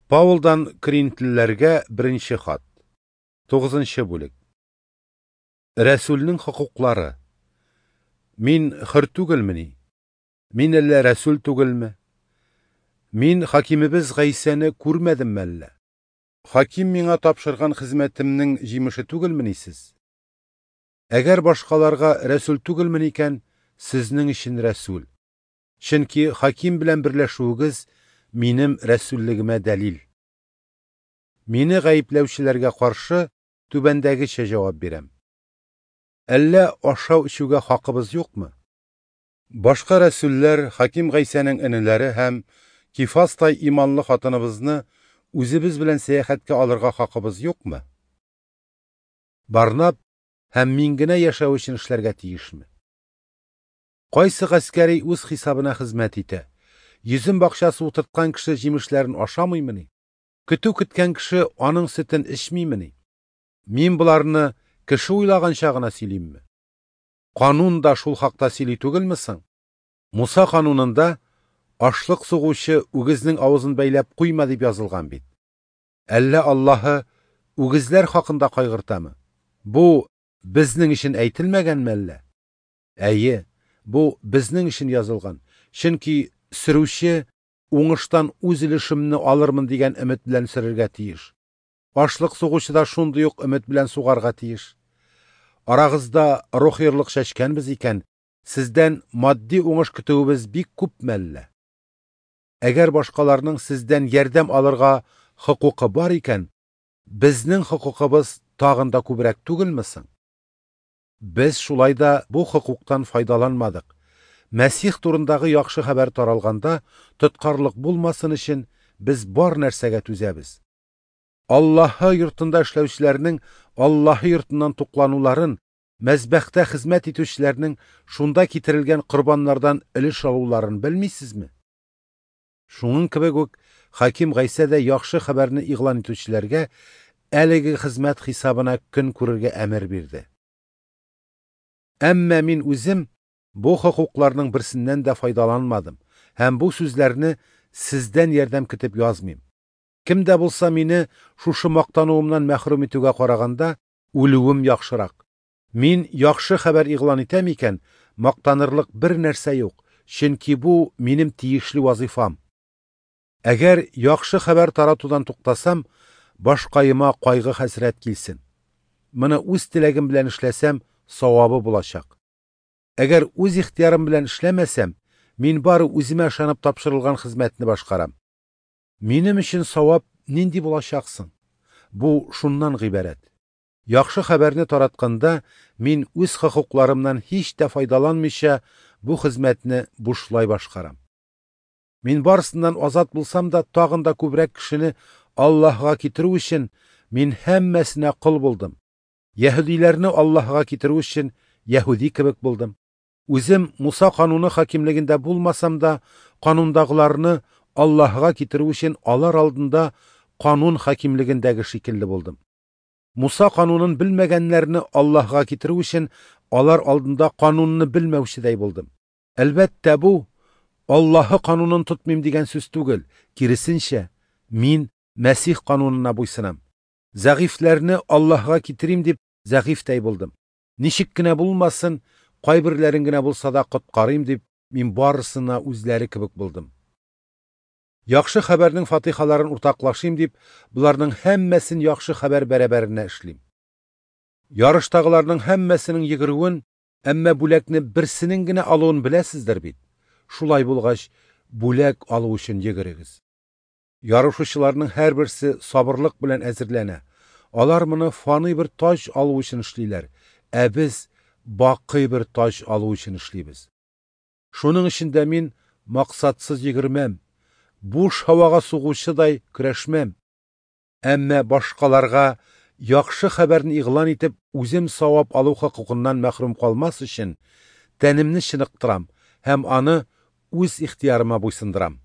Павылдан Коринтлілерге бірінші хат. 9-шы бөлік. Рәсүлнің хукуклары. Мин хыр түгелмени? Мин әллә рәсүл түгелме? Мин хакимебез Гайсәне күрмәдем әллә? Хаким миңа тапшырган хезмәтемнең җимеше түгелмени сез? Әгәр башкаларга рәсүл түгелмени икән, сезнең өчен рәсүл. Чөнки хаким белән берләшүегез минем рәсүллегемә дәлил. Мине гаепләүчеләргә каршы түбәндәгечә җавап бирәм. Әллә ашау-эчүгә хакыбыз юкмы? Башка рәсүлләр хаким Гайсәнең энеләре һәм Кифастай иманлы хатыныбызны үзебез белән сәяхәткә алырга хакыбыз юкмы? Барнаб һәм мин генә яшәү өчен эшләргә тиешме? Кайсы гаскәри үз хисабына хезмәт итә? Йөзем бакчасы утырткан кеше җимешләрен ашамыймыни? Көтү көткән кеше аның сөтен эчмимени? Мин буларны кеше уйлаганча гына сөйлимме? Канун да шул хакта сөйли түгелме соң? Муса канунында ашлык сугучы үгезнең авызын бәйләп куйма дип язылган бит. Әллә Аллаһы үгезләр хакында кайгыртамы? Бу безнең өчен әйтелмәгәнме әллә? Әйе, бу безнең өчен язылган. Чөнки сөрүче уңыштан үз өлешемне алырмын дигән өмет белән сөрергә тиеш. Ашлык сугучы да шундый ук өмет белән сугарга тиеш. Арагызда рухирлык чәчкәнбез икән, сездән матди уңыш көтүебез бик күпме әллә? Әгәр башкаларның сездән ярдәм алырга хокукы бар икән, безнең хокукыбыз тагын да күбрәк түгелме соң? Без шулай да бу хокуктан файдаланмадык. Мәсих турындагы яхшы хәбәр таралганда, тоткарлык булмасын өчен без бар нәрсәгә түзәбез. Аллаһы йортында эшләүчеләрнең Аллаһы йортыннан туклануларын, мәзбәхтә хезмәт итүчеләрнең шунда китерелгән корбаннардан өлеш алуларын белмисезме? Шуның кебек үк хаким Гайсә дә яхшы хәбәрне игълан итүчеләргә әлеге хезмәт хисабына көн күрергә әмер бирде. Әмма мин үзем бу хокукларның берсеннән дә файдаланмадым һәм бу сүзләрне сездән ярдәм көтеп язмыйм. Кем дә булса мине шушы мактануымнан мәхрүм итүгә караганда үлүем яхшырак. Мин яхшы хәбәр игълан итәм икән, мактанырлык бер нәрсә юк, чөнки бу минем тиешле вазифам. Әгәр яхшы хәбәр таратудан туктасам, башкаема кайгы-хәсрәт килсен. Моны үз теләгем белән эшләсәм, савабы булачак. Әгәр үз ихтиярым белән эшләмәсәм, мин бары үземә ышанып тапшырылган хезмәтне башкарам. Минем өчен савап нинди булачак соң? Бу шуннан гыйбарәт. Яхшы хәбәрне таратканда, мин үз хокукларымнан һич тә файдаланмыйча бу хезмәтне бушлай башкарам. Мин барысыннан азат булсам да, тагын да күбрәк кешене Аллаһка китерү өчен мин һәммәсенә кол булдым. Яһудиләрне Аллаһка китерү өчен яһуди кебек булдым. Үзем Муса кануны хакимлегендә булмасам да, канундагыларны Аллаһка китерү өчен алар алдында канун хакимлегендәге шикелле булдым. Муса канунын белмәгәннәрне Аллаһка китерү өчен алар алдында канунны белмәүчедәй булдым. Әлбәттә бу Аллаһы канунын тотмыйм дигән сүз түгел, киресенчә, мин Мәсих канунына буйсынам. Зәгыйфләрне Аллаһка китерим дип зәгыйфтәй булдым. Ничек кенә булмасын, кайберләрен генә булса да коткарыйм дип, мин барысына үзләре кебек булдым. Яхшы хәбәрнең фатихаларын уртаклашыйм дип, буларның һәммәсен яхшы хәбәр бәрабәренә эшлим. Ярыштагыларның һәммәсенең йөгерүен, әмма бүләкне берсенең генә алуын беләсездер бит. Шулай булгач, бүләк алу өчен йөгерегез. Ярышучыларның һәрберсе сабырлык белән әзерләнә. Алар моны фани бер таҗ алу өчен эшлиләр, ә без бакый бер таҗ алу өчен эшлибез. Шуның өчен дә мин максатсыз йөгермәм, буш һавага сугучыдай көрәшмәм. Әмма башкаларга яхшы хәбәрне игълан итеп, үзем савап алу хокукыннан мәхрүм калмас өчен тәнемне чыныктырам һәм аны үз ихтиярыма буйсындырам.